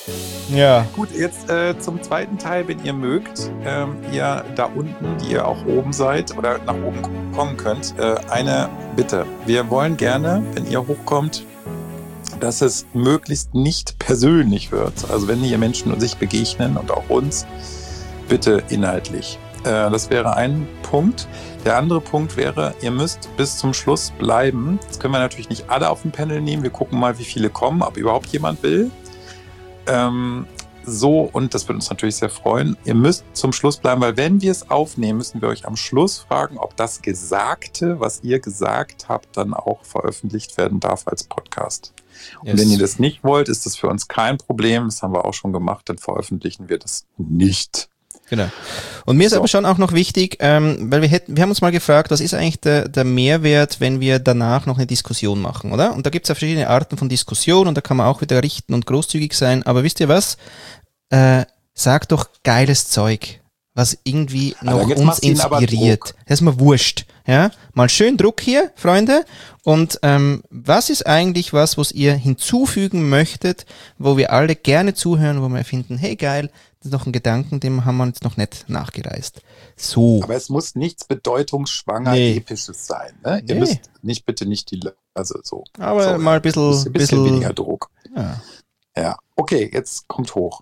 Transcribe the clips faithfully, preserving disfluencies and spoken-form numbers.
Ja. Gut, jetzt äh, zum zweiten Teil, wenn ihr mögt, ähm, ihr da unten, die ihr auch oben seid oder nach oben kommen könnt, äh, eine Bitte. Wir wollen gerne, wenn ihr hochkommt, dass es möglichst nicht persönlich wird. Also wenn hier Menschen sich begegnen und auch uns, bitte inhaltlich. Äh, das wäre ein Punkt. Der andere Punkt wäre, ihr müsst bis zum Schluss bleiben. Das können wir natürlich nicht alle auf dem Panel nehmen. Wir gucken mal, wie viele kommen, ob überhaupt jemand will. Ähm, so, und das würde uns natürlich sehr freuen. Ihr müsst zum Schluss bleiben, weil wenn wir es aufnehmen, müssen wir euch am Schluss fragen, ob das Gesagte, was ihr gesagt habt, dann auch veröffentlicht werden darf als Podcast. Yes. Und wenn ihr das nicht wollt, ist das für uns kein Problem. Das haben wir auch schon gemacht, dann veröffentlichen wir das nicht. Genau. Und mir ist so. aber schon auch noch wichtig, ähm, weil wir hätten, wir haben uns mal gefragt, was ist eigentlich der, der Mehrwert, wenn wir danach noch eine Diskussion machen, oder? Und da gibt es ja verschiedene Arten von Diskussion und da kann man auch wieder richten und großzügig sein. Aber wisst ihr was? Äh, sagt doch geiles Zeug, was irgendwie noch also uns inspiriert. Das ist mir wurscht. Ja, mal schön Druck hier, Freunde. Und ähm, was ist eigentlich was, was ihr hinzufügen möchtet, wo wir alle gerne zuhören, wo wir finden, hey geil, das ist noch ein Gedanken, dem haben wir jetzt noch nicht nachgereist. So. Aber es muss nichts bedeutungsschwanger, nee. Episches sein. Ne? Nee. Ihr müsst nicht bitte nicht die, also so. Aber so, mal ein bisschen, ein bisschen, bisschen weniger Druck. Ja. Ja, okay, jetzt kommt hoch.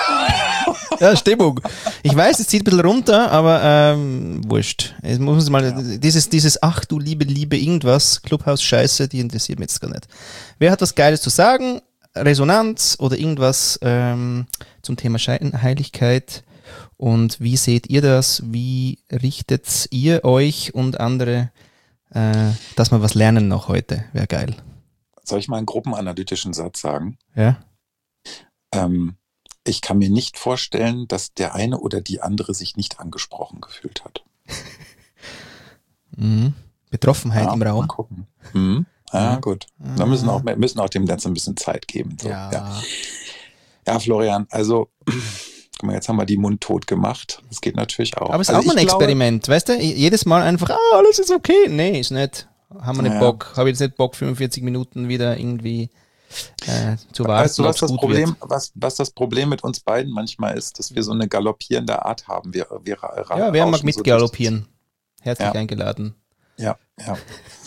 Ja, Stimmung. Ich weiß, es zieht ein bisschen runter, aber ähm, wurscht. Es muss mal, ja. dieses, dieses Ach du liebe, liebe irgendwas, Clubhouse-Scheiße, die interessiert mich jetzt gar nicht. Wer hat was Geiles zu sagen? Resonanz oder irgendwas ähm, zum Thema Scheinheiligkeit? Und wie seht ihr das? Wie richtet ihr euch und andere, äh, dass wir was lernen noch heute? Wäre geil. Soll ich mal einen gruppenanalytischen Satz sagen? Ja. Ähm, ich kann mir nicht vorstellen, dass der eine oder die andere sich nicht angesprochen gefühlt hat. Mhm. Betroffenheit ja, im Raum. Mal gucken. Mhm. Ja, ja, gut. Ah. Wir müssen auch, wir müssen auch dem Ganzen ein bisschen Zeit geben. So. Ja. Ja. ja, Florian, also guck mal, jetzt haben wir die mundtot gemacht. Das geht natürlich auch. Aber es ist also auch mal ein glaube, Experiment, weißt du? Jedes Mal einfach, ah, alles ist okay. Nee, ist nicht. Haben wir nicht ja. Bock. Habe ich jetzt nicht Bock, fünfundvierzig Minuten wieder irgendwie äh, zu warten. Weißt du, was das Problem, was, was das Problem mit uns beiden manchmal ist, dass wir so eine galoppierende Art haben. Wir, wir ja, wer mag mitgaloppieren? So Herzlich ja. eingeladen. Ja, ja.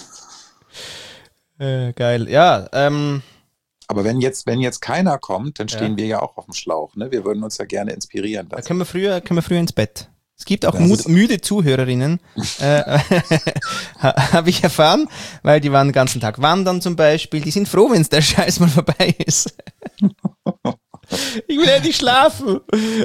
äh, geil. Ja, ähm. Aber wenn jetzt, wenn jetzt keiner kommt, dann stehen ja. wir ja auch auf dem Schlauch. Ne? Wir würden uns ja gerne inspirieren lassen. Da können wir früher, können wir früher ins Bett. Es gibt auch mü- müde Zuhörerinnen, äh, habe ich erfahren, weil die waren den ganzen Tag wandern zum Beispiel. Die sind froh, wenn es der Scheiß mal vorbei ist. Ich will endlich schlafen.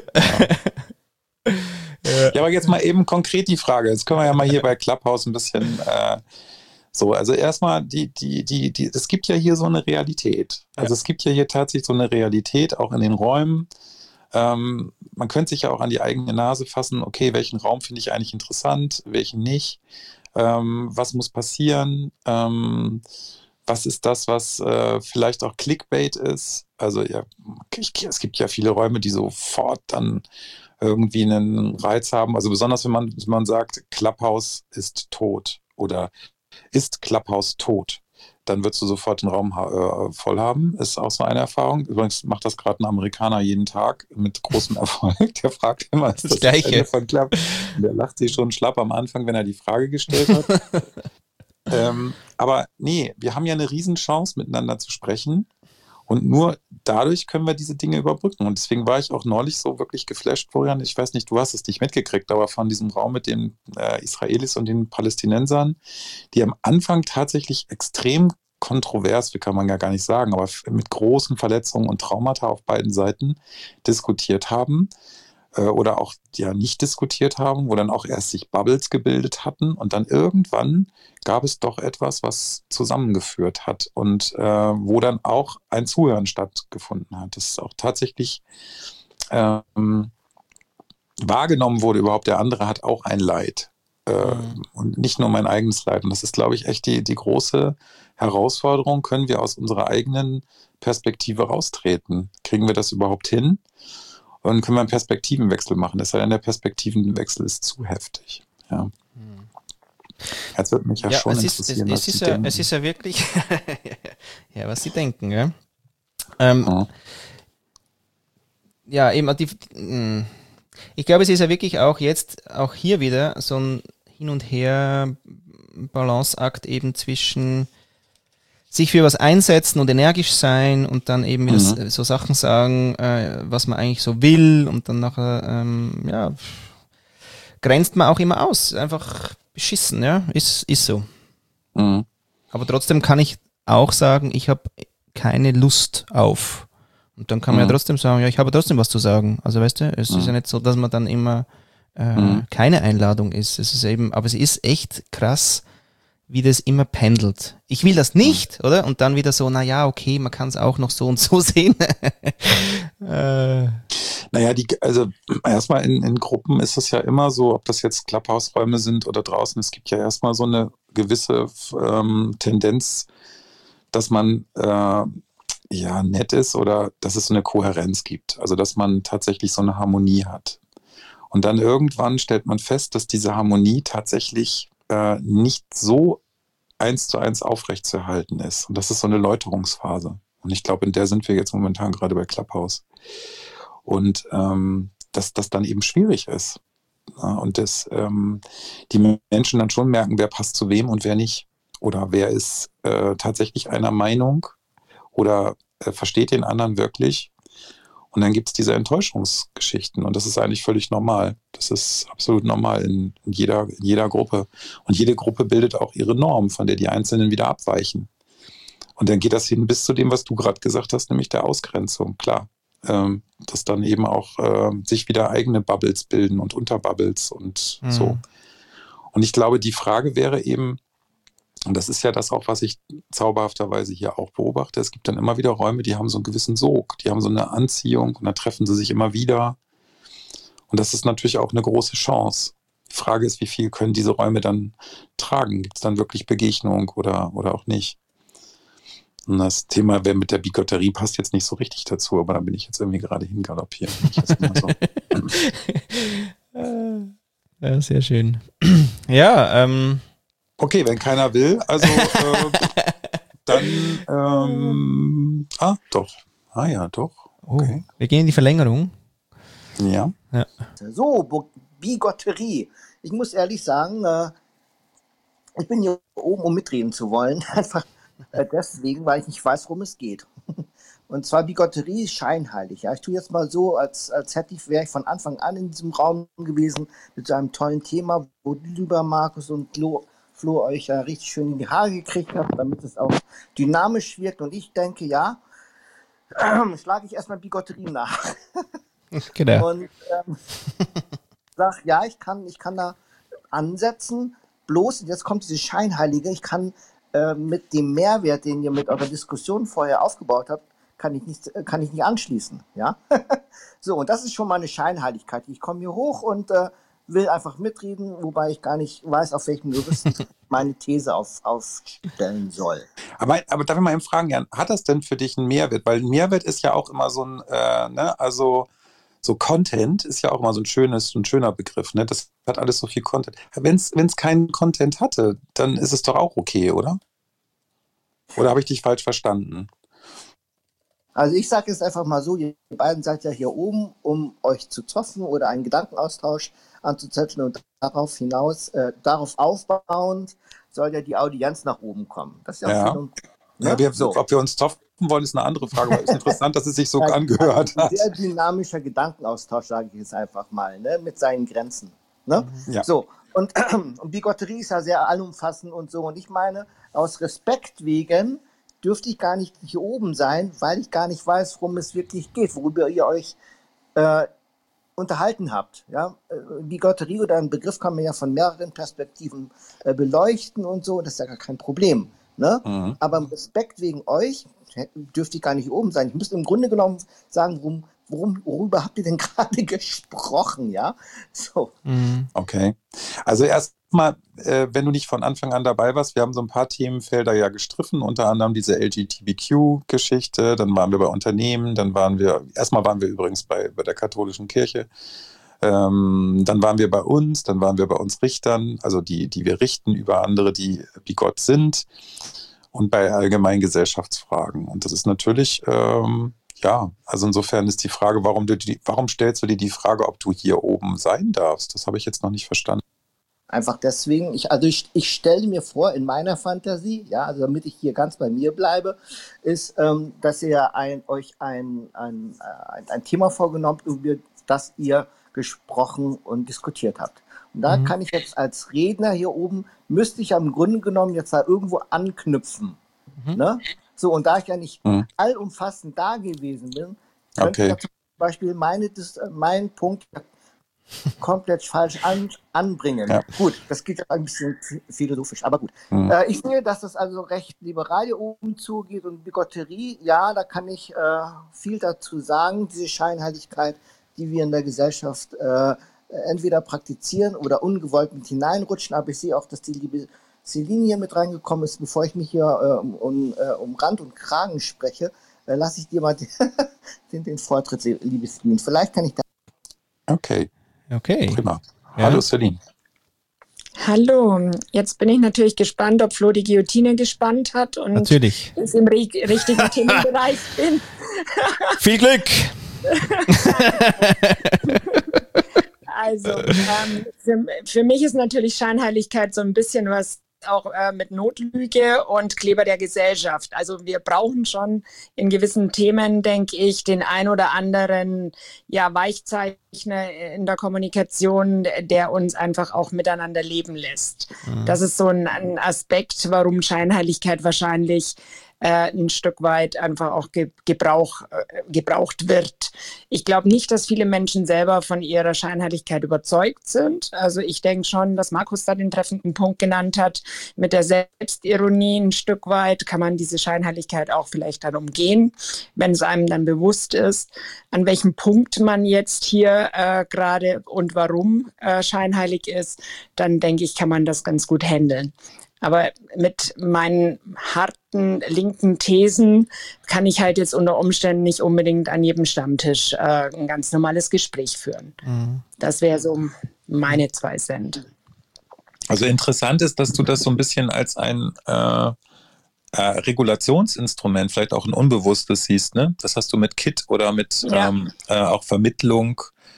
Ja. ja, aber jetzt mal eben konkret die Frage. Jetzt können wir ja mal hier bei Clubhouse ein bisschen äh, so, also erstmal, die, die, die, die, es gibt ja hier so eine Realität. Also ja. es gibt ja hier tatsächlich so eine Realität, auch in den Räumen. Ähm, man könnte sich ja auch an die eigene Nase fassen, okay, welchen Raum finde ich eigentlich interessant, welchen nicht, ähm, was muss passieren, ähm, was ist das, was äh, vielleicht auch Clickbait ist, also ja, ich, es gibt ja viele Räume, die sofort dann irgendwie einen Reiz haben, also besonders wenn man, wenn man sagt, Clubhouse ist tot oder ist Clubhouse tot, dann wirst du sofort den Raum äh, voll haben. Ist auch so eine Erfahrung. Übrigens macht das gerade ein Amerikaner jeden Tag mit großem Erfolg. Der fragt immer, ist das, das Gleiche. Ende von Club? Der lacht sich schon schlapp am Anfang, wenn er die Frage gestellt hat. ähm, aber nee, wir haben ja eine Riesenchance, miteinander zu sprechen. Und nur dadurch können wir diese Dinge überbrücken. Und deswegen war ich auch neulich so wirklich geflasht, Florian. Ich weiß nicht, du hast es nicht mitgekriegt, aber von diesem Raum mit den äh, Israelis und den Palästinensern, die am Anfang tatsächlich extrem kontrovers, wie kann man ja gar nicht sagen, aber mit großen Verletzungen und Traumata auf beiden Seiten diskutiert haben äh, oder auch ja nicht diskutiert haben, wo dann auch erst sich Bubbles gebildet hatten und dann irgendwann gab es doch etwas, was zusammengeführt hat und äh, wo dann auch ein Zuhören stattgefunden hat. Das ist auch tatsächlich ähm, wahrgenommen wurde überhaupt, der andere hat auch ein Leid. Äh, mhm. Und nicht nur mein eigenes Leid. Und das ist, glaube ich, echt die, die große Herausforderung. Können wir aus unserer eigenen Perspektive raustreten? Kriegen wir das überhaupt hin? Und können wir einen Perspektivenwechsel machen? Es sei denn, der Perspektivenwechsel ist zu heftig. Ja. Mhm. Jetzt wird mich ja, ja schon es interessieren, ist, es, was es Sie ist ja, denken. Es ist ja wirklich, ja, was Sie denken, ja. Ähm, ja. ja, eben, die, die, ich glaube, es ist ja wirklich auch jetzt, auch hier wieder so ein Hin und Her Balanceakt eben zwischen sich für was einsetzen und energisch sein und dann eben wieder Mhm. so Sachen sagen, äh, was man eigentlich so will und dann nachher, ähm, ja, grenzt man auch immer aus. Einfach beschissen, ja, ist, ist so. Mhm. Aber trotzdem kann ich auch sagen, ich habe keine Lust auf. Und dann kann man Mhm. ja trotzdem sagen, ja, ich habe trotzdem was zu sagen. Also weißt du, es Mhm. ist ja nicht so, dass man dann immer äh, Mhm. keine Einladung ist. Es ist eben, aber es ist echt krass, wie das immer pendelt. Ich will das nicht, mhm. oder? Und dann wieder so, na ja, okay, man kann es auch noch so und so sehen. äh. Naja, die, also erstmal in, in Gruppen ist es ja immer so, ob das jetzt Clubhouse-Räume sind oder draußen, es gibt ja erstmal so eine gewisse ähm, Tendenz, dass man äh, ja nett ist oder dass es so eine Kohärenz gibt. Also dass man tatsächlich so eine Harmonie hat. Und dann irgendwann stellt man fest, dass diese Harmonie tatsächlich äh, nicht so eins zu eins aufrechtzuerhalten ist. Und das ist so eine Läuterungsphase. Und ich glaube, in der sind wir jetzt momentan gerade bei Clubhouse. Und ähm, dass das dann eben schwierig ist. Ja, und dass ähm, die Menschen dann schon merken, wer passt zu wem und wer nicht. Oder wer ist äh, tatsächlich einer Meinung oder äh, versteht den anderen wirklich. Und dann gibt es diese Enttäuschungsgeschichten und das ist eigentlich völlig normal. Das ist absolut normal in, in, jeder, in jeder Gruppe. Und jede Gruppe bildet auch ihre Norm, von der die Einzelnen wieder abweichen. Und dann geht das hin bis zu dem, was du gerade gesagt hast, nämlich der Ausgrenzung, klar. Ähm, dass dann eben auch äh, sich wieder eigene Bubbles bilden und Unterbubbles und mhm. so. Und ich glaube, die Frage wäre eben, und das ist ja das auch, was ich zauberhafterweise hier auch beobachte. Es gibt dann immer wieder Räume, die haben so einen gewissen Sog, die haben so eine Anziehung und dann treffen sie sich immer wieder. Und das ist natürlich auch eine große Chance. Die Frage ist, wie viel können diese Räume dann tragen? Gibt es dann wirklich Begegnung oder, oder auch nicht? Und das Thema, wer mit der Bigotterie passt jetzt nicht so richtig dazu, aber da bin ich jetzt irgendwie gerade hingaloppiert. So. Ja, sehr schön. Ja, ähm. Okay, wenn keiner will, also äh, dann, ähm, ah, doch. Ah ja, doch. Okay. Oh, wir gehen in die Verlängerung. Ja. ja. So, Bigotterie. Ich muss ehrlich sagen, äh, ich bin hier oben, um mitreden zu wollen. Einfach äh, deswegen, weil ich nicht weiß, worum es geht. Und zwar Bigotterie ist scheinheilig. Ja. Ich tue jetzt mal so, als, als hätte ich, wäre ich von Anfang an in diesem Raum gewesen mit so einem tollen Thema, wo lieber Markus und Flo, Flo euch ja richtig schön in die Haare gekriegt habt, damit es auch dynamisch wirkt. Und ich denke, ja, äh, schlage ich erstmal Bigotterie nach. Genau. Und ähm, sag, ja, ich kann, ich kann da ansetzen, bloß, jetzt kommt diese Scheinheilige, ich kann äh, mit dem Mehrwert, den ihr mit eurer Diskussion vorher aufgebaut habt, kann ich nicht, kann ich nicht anschließen, ja. So, und das ist schon mal eine Scheinheiligkeit. Ich komme hier hoch und äh, will einfach mitreden, wobei ich gar nicht weiß, auf welchem Juristen meine These auf, aufstellen soll. Aber, aber darf ich mal eben fragen, Jan, hat das denn für dich einen Mehrwert? Weil ein Mehrwert ist ja auch immer so ein, äh, ne, also so Content ist ja auch immer so ein schönes, ein schöner Begriff, ne? Das hat alles so viel Content. Wenn es keinen Content hatte, dann ist es doch auch okay, oder? Oder habe ich dich falsch verstanden? Also ich sage jetzt einfach mal so, ihr beiden seid ja hier oben, um euch zu zoffen oder einen Gedankenaustausch anzuzetteln und darauf hinaus, äh, darauf aufbauend soll ja die Audienz nach oben kommen. Das ist ja, ja. schön und, ne? Ja, wir, so. Ob wir uns zoffen wollen, ist eine andere Frage, aber es ist interessant, dass es sich so ja, angehört ein hat. Sehr dynamischer Gedankenaustausch, sage ich jetzt einfach mal, ne? Mit seinen Grenzen. Ne? Ja. So, und, und Bigotterie ist ja sehr allumfassend und so. Und ich meine, aus Respekt wegen dürfte ich gar nicht hier oben sein, weil ich gar nicht weiß, worum es wirklich geht, worüber ihr euch äh, unterhalten habt. Ja? Bigotterie oder ein Begriff kann man ja von mehreren Perspektiven äh, beleuchten und so, das ist ja gar kein Problem. Ne? Mhm. Aber im Respekt wegen euch dürfte ich gar nicht hier oben sein. Ich müsste im Grunde genommen sagen, worum, worum, worüber habt ihr denn gerade gesprochen? Ja, so. Mhm. Okay. Also erst mal, äh, wenn du nicht von Anfang an dabei warst, wir haben so ein paar Themenfelder ja gestriffen, unter anderem diese L G B T Q-Geschichte, dann waren wir bei Unternehmen, dann waren wir, erstmal waren wir übrigens bei, bei der katholischen Kirche, ähm, dann waren wir bei uns, dann waren wir bei uns Richtern, also die, die wir richten über andere, die wie Gott sind, und bei allgemeinen Gesellschaftsfragen. Und das ist natürlich, ähm, ja, also insofern ist die Frage, warum, du die, warum stellst du dir die Frage, ob du hier oben sein darfst? Das habe ich jetzt noch nicht verstanden. Einfach deswegen, ich, also ich, ich stelle mir vor, in meiner Fantasie, ja, also damit ich hier ganz bei mir bleibe, ist, ähm, dass ihr ein, euch ein, ein, ein, ein Thema vorgenommen habt, über das ihr gesprochen und diskutiert habt. Und da mhm. kann ich jetzt als Redner hier oben, müsste ich am Grunde genommen jetzt da irgendwo anknüpfen. Mhm. Ne? So, und da ich ja nicht mhm. allumfassend da gewesen bin, könnte okay. ich ja zum Beispiel meine, meinen Punkt komplett falsch an, anbringen. Ja. Gut, das geht ja ein bisschen philosophisch, aber gut. Mhm. Äh, ich sehe, dass das also recht liberal hier oben zugeht und Bigotterie, ja, da kann ich äh, viel dazu sagen, diese Scheinheiligkeit, die wir in der Gesellschaft äh, entweder praktizieren oder ungewollt mit hineinrutschen, aber ich sehe auch, dass die liebe Celine hier mit reingekommen ist. Bevor ich mich hier äh, um, um, äh, um Rand und Kragen spreche, äh, lasse ich dir mal den, den, den Vortritt, liebe Celine. Vielleicht kann ich da... Okay. Okay. Prima. Ja. Hallo Celine. Hallo, jetzt bin ich natürlich gespannt, ob Flo die Guillotine gespannt hat und natürlich. ich im ri- richtigen Themenbereich bin. Viel Glück! Also, ähm, für, für mich ist natürlich Scheinheiligkeit so ein bisschen was auch äh, mit Notlüge und Kleber der Gesellschaft. Also wir brauchen schon in gewissen Themen, denke ich, den ein oder anderen ja, Weichzeichner in der Kommunikation, der uns einfach auch miteinander leben lässt. Mhm. Das ist so ein, ein Aspekt, warum Scheinheiligkeit wahrscheinlich äh, ein Stück weit einfach auch ge- Gebrauch, äh, gebraucht wird. Ich glaube nicht, dass viele Menschen selber von ihrer Scheinheiligkeit überzeugt sind. Also ich denke schon, dass Markus da den treffenden Punkt genannt hat. Mit der Selbstironie ein Stück weit kann man diese Scheinheiligkeit auch vielleicht dann umgehen, wenn es einem dann bewusst ist, an welchem Punkt man jetzt hier äh, gerade und warum äh, scheinheilig ist, dann denke ich, kann man das ganz gut handeln. Aber mit meinen harten linken Thesen kann ich halt jetzt unter Umständen nicht unbedingt an jedem Stammtisch äh, ein ganz normales Gespräch führen. Mhm. Das wäre so meine zwei Cent. Also interessant ist, dass du das so ein bisschen als ein äh, äh, Regulationsinstrument, vielleicht auch ein unbewusstes siehst, ne? Das hast du mit K I T oder mit ja. ähm, äh, auch Vermittlung.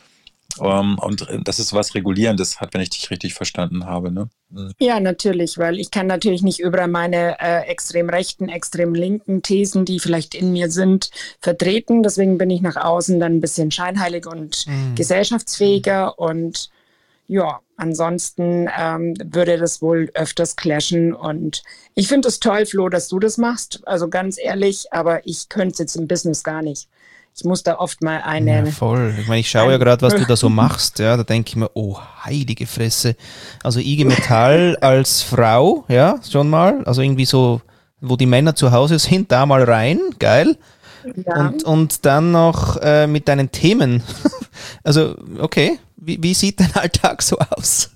Um, und das ist was Regulierendes hat, wenn ich dich richtig verstanden habe, ne? Mhm. Ja, natürlich, weil ich kann natürlich nicht über meine äh, extrem rechten, extrem linken Thesen, die vielleicht in mir sind, vertreten. Deswegen bin ich nach außen dann ein bisschen scheinheilig und mhm. gesellschaftsfähiger und ja, ansonsten ähm, würde das wohl öfters clashen und ich finde es toll, Flo, dass du das machst, also ganz ehrlich, aber ich könnte es jetzt im Business gar nicht. Ich muss da oft mal eine... Ja, voll. Ich meine, ich schaue ja gerade, was du da so machst. Ja, da denke ich mir, oh, heilige Fresse. Also I G Metall als Frau, ja, schon mal. Also irgendwie so, wo die Männer zu Hause sind, da mal rein. Geil. Ja. Und, und dann noch äh, mit deinen Themen. Also, okay. Wie, wie sieht dein Alltag so aus?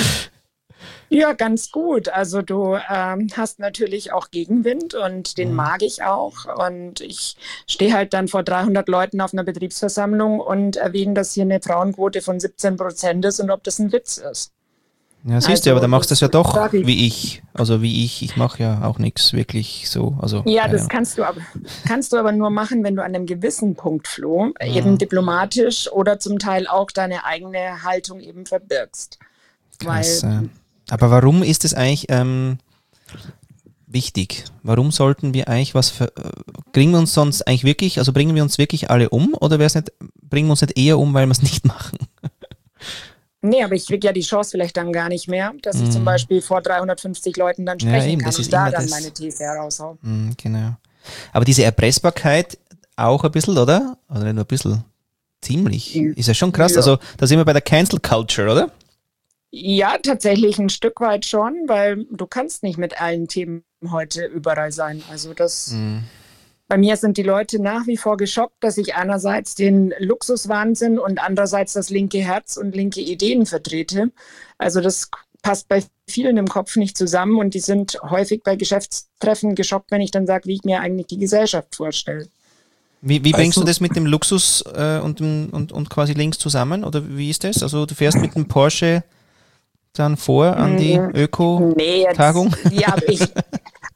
Ja, ganz gut. Also du ähm, hast natürlich auch Gegenwind und den mhm. mag ich auch. Und ich stehe halt dann vor dreihundert Leuten auf einer Betriebsversammlung und erwähne, dass hier eine Frauenquote von siebzehn Prozent ist und ob das ein Witz ist. Ja, siehst du, also, aber da machst du das ja doch wie ich. Also wie ich, ich mache ja auch nichts wirklich so. Also, ja, das kannst du aber kannst du aber nur machen, wenn du an einem gewissen Punkt, Flo, ja. eben diplomatisch oder zum Teil auch deine eigene Haltung eben verbirgst. Krass, Weil, äh. Aber warum ist es eigentlich ähm, wichtig? Warum sollten wir eigentlich was, für, äh, bringen wir uns sonst eigentlich wirklich, also bringen wir uns wirklich alle um oder wäre es nicht, bringen wir uns nicht eher um, weil wir es nicht machen? Nee, aber ich kriege ja die Chance vielleicht dann gar nicht mehr, dass ich mm. zum Beispiel vor dreihundertfünfzig Leuten dann sprechen ja, eben, kann und da dann das. meine These heraushaue. Mm, genau. Aber diese Erpressbarkeit auch ein bisschen, oder? Oder nicht nur ein bisschen? Ziemlich. Ist ja schon krass. Ja. Also da sind wir bei der Cancel Culture, oder? Ja, tatsächlich ein Stück weit schon, weil du kannst nicht mit allen Themen heute überall sein. Also das, mm. bei mir sind die Leute nach wie vor geschockt, dass ich einerseits den Luxuswahnsinn und andererseits das linke Herz und linke Ideen vertrete. Also das passt bei vielen im Kopf nicht zusammen und die sind häufig bei Geschäftstreffen geschockt, wenn ich dann sage, wie ich mir eigentlich die Gesellschaft vorstelle. Wie, wie bringst du das mit dem Luxus äh, und, dem, und, und quasi links zusammen? Oder wie ist das? Also du fährst mit dem Porsche dann vor an die Öko-Tagung? Nee, ja, ich,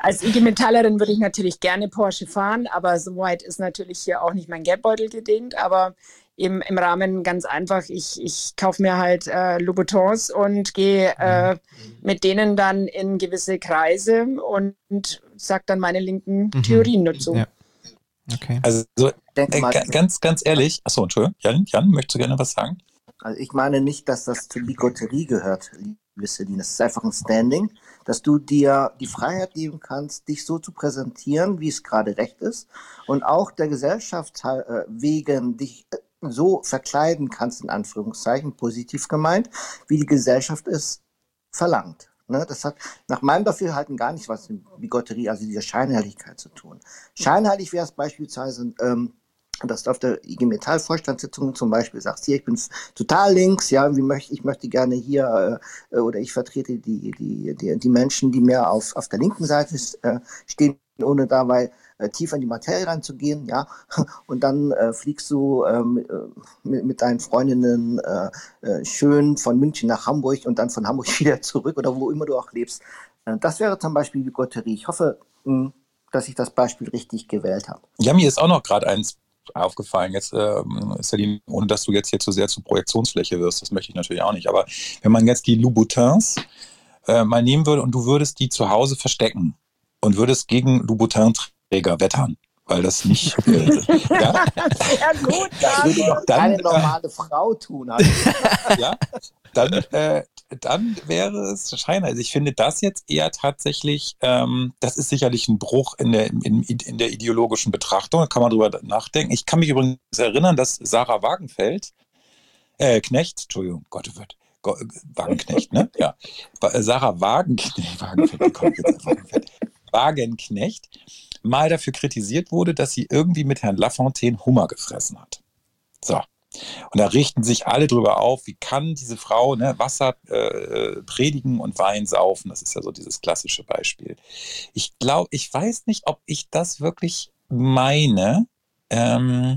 Als I G Metallerin würde ich natürlich gerne Porsche fahren, aber soweit ist natürlich hier auch nicht mein Geldbeutel gedehnt. Aber eben im Rahmen ganz einfach, ich, ich kaufe mir halt äh, Louboutins und gehe äh, mit denen dann in gewisse Kreise und, und sage dann meine linken mhm. Theorien dazu. Ja. Okay. Also äh, ganz, ganz ehrlich, achso, Entschuldigung, Jan, Jan, möchtest du gerne was sagen? Also ich meine nicht, dass das zur Bigotterie gehört, liebe Celine. Das ist einfach ein Standing, dass du dir die Freiheit geben kannst, dich so zu präsentieren, wie es gerade recht ist, und auch der Gesellschaft wegen dich so verkleiden kannst, in Anführungszeichen, positiv gemeint, wie die Gesellschaft es verlangt. Ne? Das hat nach meinem Dafürhalten gar nicht was mit Bigotterie, also dieser Scheinheiligkeit zu tun. Scheinheilig wäre es beispielsweise, ähm, dass du auf der I G Metall Vorstandssitzung zum Beispiel sagst, hier, ich bin total links, ja, wie möchte, ich möchte gerne hier, äh, oder ich vertrete die, die, die, die Menschen, die mehr auf, auf der linken Seite äh, stehen, ohne dabei äh, tiefer in die Materie reinzugehen, ja, und dann äh, fliegst du äh, mit, mit deinen Freundinnen äh, äh, schön von München nach Hamburg und dann von Hamburg wieder zurück oder wo immer du auch lebst. Äh, das wäre zum Beispiel Bigotterie. Ich hoffe, mh, dass ich das Beispiel richtig gewählt habe. Ja, mir ist auch noch gerade eins aufgefallen, jetzt, äh, Celine, ohne dass du jetzt hier zu sehr zur Projektionsfläche wirst, das möchte ich natürlich auch nicht, aber wenn man jetzt die Louboutins äh, mal nehmen würde und du würdest die zu Hause verstecken und würdest gegen Louboutin-Träger wettern, weil das nicht... Äh, ja? Sehr gut, das würde doch keine normale äh, Frau tun. Also. Ja, dann, äh, dann wäre es scheinbar. Also ich finde das jetzt eher tatsächlich, ähm, das ist sicherlich ein Bruch in der, in, in der ideologischen Betrachtung, da kann man drüber nachdenken. Ich kann mich übrigens erinnern, dass Sarah Wagenfeld, äh, Knecht, Entschuldigung, Gott, wird Wagenknecht, ne? Ja. Sarah Wagenknecht, Wagenfeld, kommt jetzt Wagenfeld, Wagenknecht mal dafür kritisiert wurde, dass sie irgendwie mit Herrn Lafontaine Hummer gefressen hat. So. Und da richten sich alle drüber auf, wie kann diese Frau ne, Wasser äh, predigen und Wein saufen. Das ist ja so dieses klassische Beispiel. Ich glaube, ich weiß nicht, ob ich das wirklich meine ähm,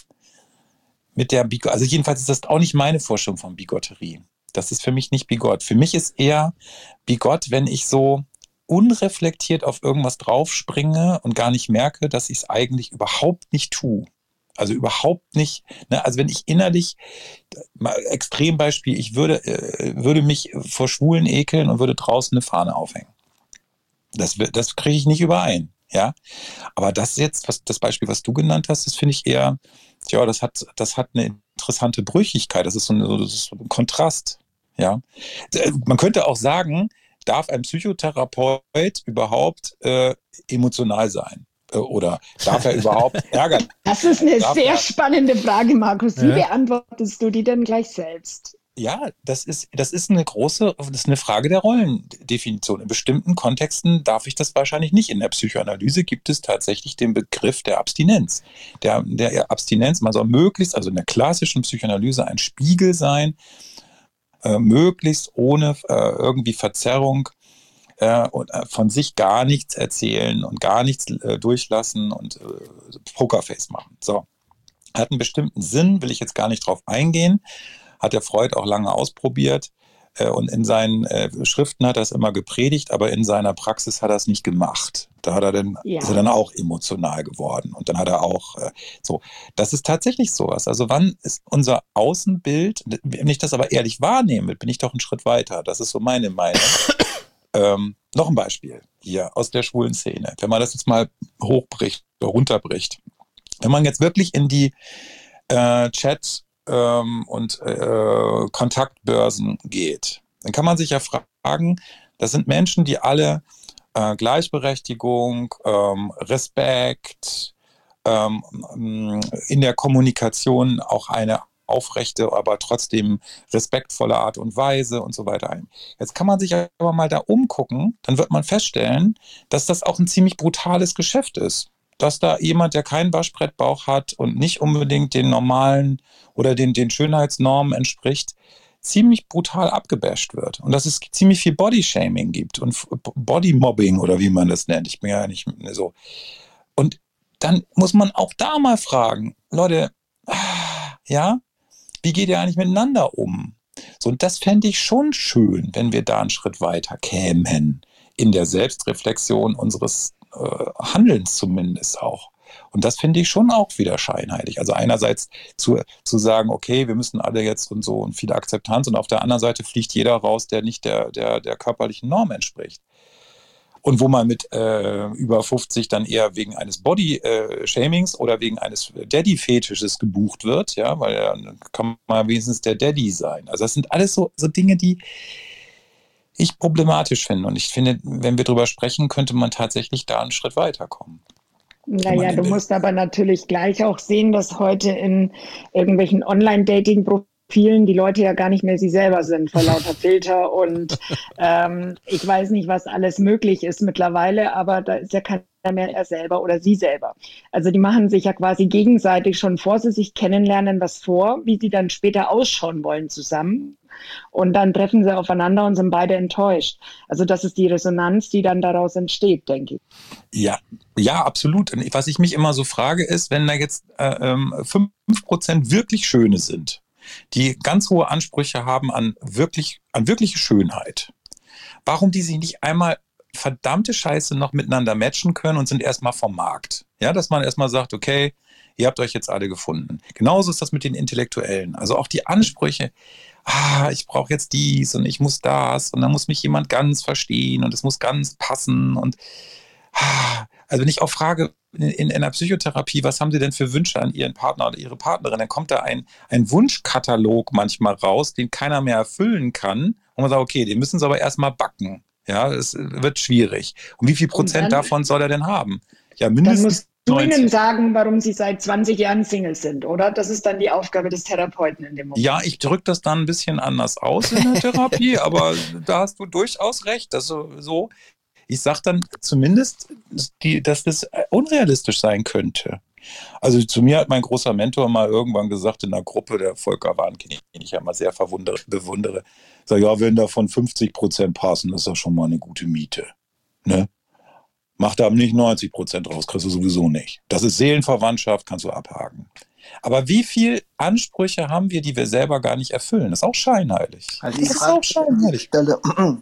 mit der Bigotterie. Also jedenfalls ist das auch nicht meine Vorstellung von Bigotterie. Das ist für mich nicht Bigott. Für mich ist eher Bigott, wenn ich so unreflektiert auf irgendwas draufspringe und gar nicht merke, dass ich es eigentlich überhaupt nicht tue. Also überhaupt nicht, ne? Also wenn ich innerlich, mal Extrembeispiel, ich würde, äh, würde mich vor Schwulen ekeln und würde draußen eine Fahne aufhängen. Das, das kriege ich nicht überein, ja. Aber das jetzt, was, das Beispiel, was du genannt hast, das finde ich eher, ja, das hat, das hat eine interessante Brüchigkeit, das ist so, eine, das ist so ein Kontrast, ja. Man könnte auch sagen, darf ein Psychotherapeut überhaupt äh, emotional sein? Oder darf er überhaupt ärgern? Das ist eine darf sehr er... spannende Frage, Markus. Wie ja. beantwortest du die denn gleich selbst? Ja, das ist, das ist eine große, das ist eine Frage der Rollendefinition. In bestimmten Kontexten darf ich das wahrscheinlich nicht. In der Psychoanalyse gibt es tatsächlich den Begriff der Abstinenz. Der, der Abstinenz, man soll möglichst, also in der klassischen Psychoanalyse ein Spiegel sein, äh, möglichst ohne äh, irgendwie Verzerrung, und von sich gar nichts erzählen und gar nichts äh, durchlassen und äh, Pokerface machen. So. Hat einen bestimmten Sinn, will ich jetzt gar nicht drauf eingehen. Hat der Freud auch lange ausprobiert äh, und in seinen äh, Schriften hat er es immer gepredigt, aber in seiner Praxis hat er es nicht gemacht. Da hat er dann, ja. ist er dann auch emotional geworden und dann hat er auch äh, so. Das ist tatsächlich sowas. Also wann ist unser Außenbild, wenn ich das aber ehrlich wahrnehme, bin ich doch einen Schritt weiter. Das ist so meine Meinung. Ähm, noch ein Beispiel hier aus der schwulen Szene. Wenn man das jetzt mal hochbricht, runterbricht. Wenn man jetzt wirklich in die äh, Chat- ähm, und äh, Kontaktbörsen geht, dann kann man sich ja fragen, das sind Menschen, die alle äh, Gleichberechtigung, ähm, Respekt, ähm, in der Kommunikation auch eine aufrechte, aber trotzdem respektvolle Art und Weise und so weiter ein. Jetzt kann man sich aber mal da umgucken, dann wird man feststellen, dass das auch ein ziemlich brutales Geschäft ist. Dass da jemand, der keinen Waschbrettbauch hat und nicht unbedingt den normalen oder den, den Schönheitsnormen entspricht, ziemlich brutal abgebasht wird. Und dass es ziemlich viel Bodyshaming gibt und Bodymobbing oder wie man das nennt. Ich bin ja nicht so. Und dann muss man auch da mal fragen, Leute, ja, wie geht ihr eigentlich miteinander um? So, und das fände ich schon schön, wenn wir da einen Schritt weiter kämen. in der Selbstreflexion unseres äh, Handelns zumindest auch. Und das finde ich schon auch wieder scheinheilig. Also einerseits zu, zu sagen, okay, wir müssen alle jetzt und so und viele Akzeptanz, und auf der anderen Seite fliegt jeder raus, der nicht der, der, der körperlichen Norm entspricht. Und wo man mit äh, über fünfzig dann eher wegen eines Body-Shamings oder wegen eines Daddy-Fetisches gebucht wird, ja, weil dann kann man wenigstens der Daddy sein. Also das sind alles so, so Dinge, die ich problematisch finde. Und ich finde, wenn wir drüber sprechen, könnte man tatsächlich da einen Schritt weiterkommen. Naja, du musst aber natürlich gleich auch sehen, dass heute in irgendwelchen Online-Dating-Profilen die Leute ja gar nicht mehr sie selber sind, vor lauter Filter und ähm, ich weiß nicht, was alles möglich ist mittlerweile, aber da ist ja keiner mehr er selber oder sie selber. Also die machen sich ja quasi gegenseitig schon, vor sie sich kennenlernen, was vor, wie sie dann später ausschauen wollen zusammen. Und dann treffen sie aufeinander und sind beide enttäuscht. Also das ist die Resonanz, die dann daraus entsteht, denke ich. Ja, ja, absolut. Und was ich mich immer so frage ist, wenn da jetzt äh, fünf Prozent wirklich Schöne sind, die ganz hohe Ansprüche haben an wirklich, an wirkliche Schönheit, warum die sich nicht einmal verdammte Scheiße noch miteinander matchen können und sind erstmal vom Markt. Ja, dass man erstmal sagt, okay, ihr habt euch jetzt alle gefunden. Genauso ist das mit den Intellektuellen. Also auch die Ansprüche, ah, ich brauche jetzt dies und ich muss das und dann muss mich jemand ganz verstehen und es muss ganz passen und ah, also wenn ich auch frage in, in einer Psychotherapie, was haben Sie denn für Wünsche an Ihren Partner oder Ihre Partnerin, dann kommt da ein, ein Wunschkatalog manchmal raus, den keiner mehr erfüllen kann und man sagt, okay, den müssen Sie aber erstmal backen. Ja, es wird schwierig. Und wie viel Prozent dann, davon soll er denn haben? Ja, mindestens du ihnen sagen, warum sie seit zwanzig Jahren Single sind, oder? Das ist dann die Aufgabe des Therapeuten in dem Moment. Ja, ich drücke das dann ein bisschen anders aus in der Therapie, aber da hast du durchaus recht. Dass so, ich sage dann zumindest, die, dass das unrealistisch sein könnte. Also zu mir hat mein großer Mentor mal irgendwann gesagt in einer Gruppe, der Volker Warnke, den ich ja mal sehr verwundere, bewundere, sag, ja, wenn davon fünfzig Prozent passen, ist das schon mal eine gute Miete. Ne? Mach da nicht neunzig Prozent raus, kriegst du sowieso nicht. Das ist Seelenverwandtschaft, kannst du abhaken. Aber wie viel Ansprüche haben wir, die wir selber gar nicht erfüllen? Das ist auch scheinheilig. Also das ist auch scheinheilig. Stelle,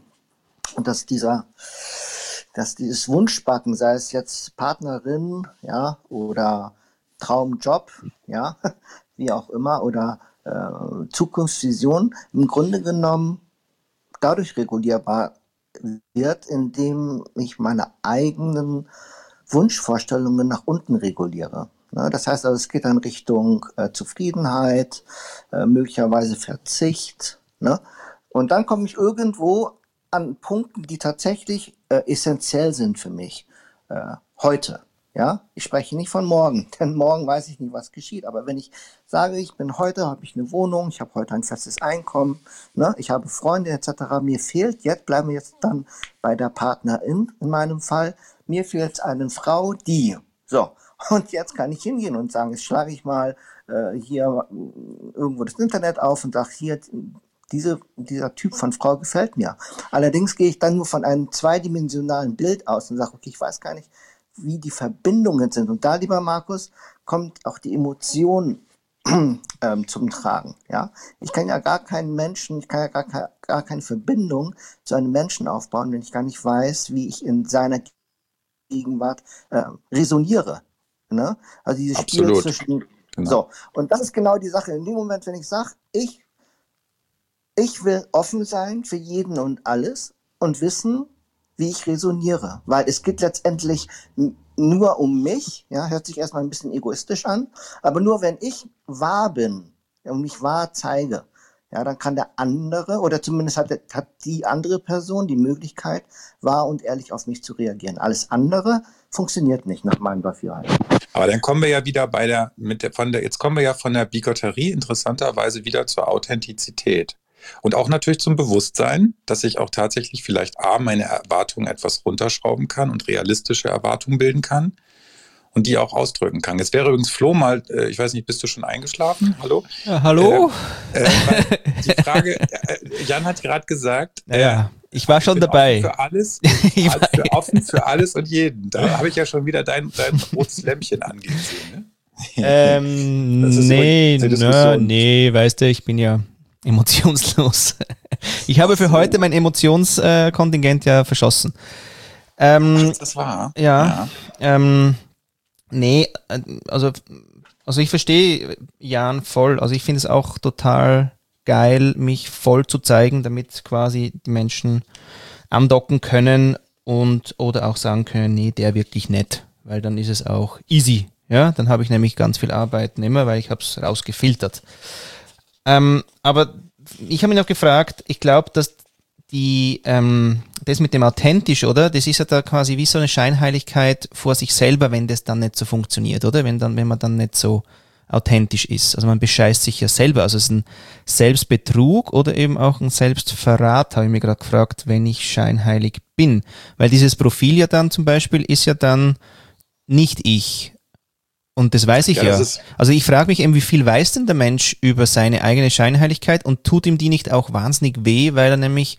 dass dieser, dass dieses Wunschbacken, sei es jetzt Partnerin, ja, oder Traumjob, ja, wie auch immer, oder äh, Zukunftsvision, im Grunde genommen dadurch regulierbar wird, indem ich meine eigenen Wunschvorstellungen nach unten reguliere. Ne? Das heißt also, es geht dann Richtung äh, Zufriedenheit, äh, möglicherweise Verzicht. Ne? Und dann komme ich irgendwo an Punkten, die tatsächlich äh, essentiell sind für mich äh, heute. Ja, ich spreche nicht von morgen, denn morgen weiß ich nicht, was geschieht. Aber wenn ich sage, ich bin heute, habe ich eine Wohnung, ich habe heute ein festes Einkommen, ne, ich habe Freunde et cetera. Mir fehlt jetzt, bleiben wir jetzt dann bei der Partnerin in meinem Fall, mir fehlt eine Frau, die. So, und jetzt kann ich hingehen und sagen, jetzt schlage ich mal äh, hier irgendwo das Internet auf und sage, hier, diese, dieser Typ von Frau gefällt mir. Allerdings gehe ich dann nur von einem zweidimensionalen Bild aus und sage, okay, ich weiß gar nicht, wie die Verbindungen sind. Und da, lieber Markus, kommt auch die Emotion ähm, zum Tragen. Ja? Ich kann ja gar keinen Menschen, ich kann ja gar, gar keine Verbindung zu einem Menschen aufbauen, wenn ich gar nicht weiß, wie ich in seiner Gegenwart äh, resoniere. Ne? Also dieses Spiel zwischen... Genau. So, und das ist genau die Sache. In dem Moment, wenn ich sage, ich, ich will offen sein für jeden und alles und wissen, wie ich resoniere, weil es geht letztendlich nur um mich, ja, hört sich erstmal ein bisschen egoistisch an, aber nur wenn ich wahr bin und mich wahr zeige, ja, dann kann der andere oder zumindest hat, der, hat die andere Person die Möglichkeit, wahr und ehrlich auf mich zu reagieren. Alles andere funktioniert nicht nach meinem Dafürhalten. Aber dann kommen wir ja wieder bei der, mit der, von der, jetzt kommen wir ja von der Bigotterie interessanterweise wieder zur Authentizität. Und auch natürlich zum Bewusstsein, dass ich auch tatsächlich vielleicht A, meine Erwartungen etwas runterschrauben kann und realistische Erwartungen bilden kann und die auch ausdrücken kann. Jetzt wäre übrigens Flo mal, äh, ich weiß nicht, bist du schon eingeschlafen? Hallo? Ja, hallo? Äh, äh, die Frage, äh, Jan hat gerade gesagt, äh, ja, ich war schon ich dabei. Offen für alles, also für offen für alles und jeden. Da habe ich ja schon wieder dein, dein rotes Lämpchen angehen sehen. Ne? Ähm, nee, nö, nee, weißt du, ich bin ja emotionslos. Ich habe für heute mein Emotionskontingent ja verschossen. Ähm, Ach, das war. Ja. ja. Ähm, nee, also, also ich verstehe Jan voll. Also ich finde es auch total geil, mich voll zu zeigen, damit quasi die Menschen andocken können und oder auch sagen können, nee, der wirklich nett, weil dann ist es auch easy. Ja, dann habe ich nämlich ganz viel Arbeit nicht mehr, weil ich habe es rausgefiltert. Ähm, aber ich habe mich noch gefragt, ich glaube, dass die ähm, das mit dem authentisch, oder? Das ist ja da quasi wie so eine Scheinheiligkeit vor sich selber, wenn das dann nicht so funktioniert, oder? Wenn dann, wenn man dann nicht so authentisch ist. Also man bescheißt sich ja selber. Also es ist ein Selbstbetrug oder eben auch ein Selbstverrat, habe ich mir gerade gefragt, wenn ich scheinheilig bin. Weil dieses Profil ja dann zum Beispiel ist ja dann nicht ich. Und das weiß ich ja. ja. Also ich frage mich eben, wie viel weiß denn der Mensch über seine eigene Scheinheiligkeit und tut ihm die nicht auch wahnsinnig weh, weil er nämlich